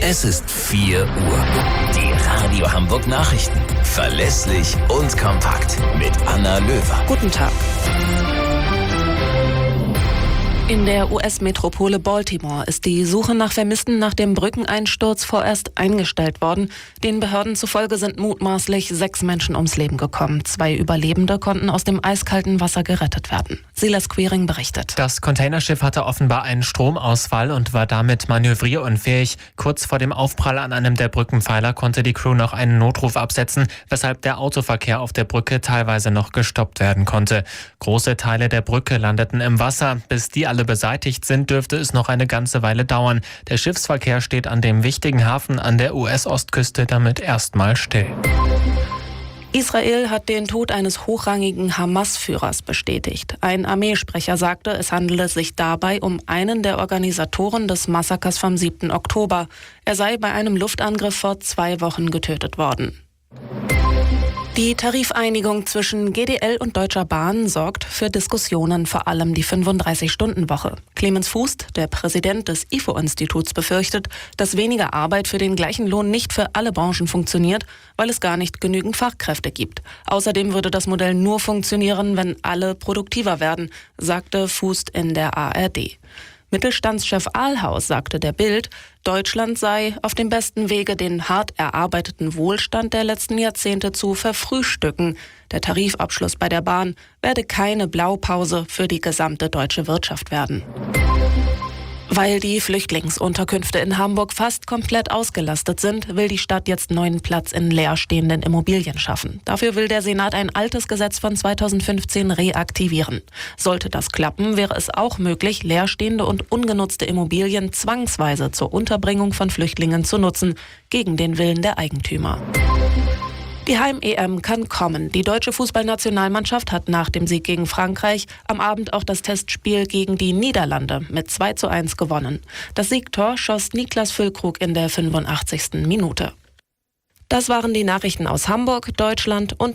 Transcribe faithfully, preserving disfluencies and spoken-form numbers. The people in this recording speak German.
Es ist vier Uhr. Die Radio Hamburg Nachrichten. Verlässlich und kompakt. Mit Anna Löwer. Guten Tag. In der U S-Metropole Baltimore ist die Suche nach Vermissten nach dem Brückeneinsturz vorerst eingestellt worden. Den Behörden zufolge sind mutmaßlich sechs Menschen ums Leben gekommen. Zwei Überlebende konnten aus dem eiskalten Wasser gerettet werden. Silas Quiring berichtet. Das Containerschiff hatte offenbar einen Stromausfall und war damit manövrierunfähig. Kurz vor dem Aufprall an einem der Brückenpfeiler konnte die Crew noch einen Notruf absetzen, weshalb der Autoverkehr auf der Brücke teilweise noch gestoppt werden konnte. Große Teile der Brücke landeten im Wasser. Bis die alle beseitigt sind, dürfte es noch eine ganze Weile dauern. Der Schiffsverkehr steht an dem wichtigen Hafen an der U S-Ostküste damit erstmal still. Israel hat den Tod eines hochrangigen Hamas-Führers bestätigt. Ein Armeesprecher sagte, es handele sich dabei um einen der Organisatoren des Massakers vom siebten Oktober. Er sei bei einem Luftangriff vor zwei Wochen getötet worden. Die Tarifeinigung zwischen G D L und Deutscher Bahn sorgt für Diskussionen, vor allem die fünfunddreißig-Stunden-Woche. Clemens Fuß, der Präsident des I F O-Instituts, befürchtet, dass weniger Arbeit für den gleichen Lohn nicht für alle Branchen funktioniert, weil es gar nicht genügend Fachkräfte gibt. Außerdem würde das Modell nur funktionieren, wenn alle produktiver werden, sagte Fuß in der A R D. Mittelstandschef Ahlhaus sagte der Bild, Deutschland sei auf dem besten Wege, den hart erarbeiteten Wohlstand der letzten Jahrzehnte zu verfrühstücken. Der Tarifabschluss bei der Bahn werde keine Blaupause für die gesamte deutsche Wirtschaft werden. Weil die Flüchtlingsunterkünfte in Hamburg fast komplett ausgelastet sind, will die Stadt jetzt neuen Platz in leerstehenden Immobilien schaffen. Dafür will der Senat ein altes Gesetz von zweitausendfünfzehn reaktivieren. Sollte das klappen, wäre es auch möglich, leerstehende und ungenutzte Immobilien zwangsweise zur Unterbringung von Flüchtlingen zu nutzen, gegen den Willen der Eigentümer. Die Heim-E M kann kommen. Die deutsche Fußballnationalmannschaft hat nach dem Sieg gegen Frankreich am Abend auch das Testspiel gegen die Niederlande mit zwei zu eins gewonnen. Das Siegtor schoss Niklas Füllkrug in der fünfundachtzigsten Minute. Das waren die Nachrichten aus Hamburg, Deutschland und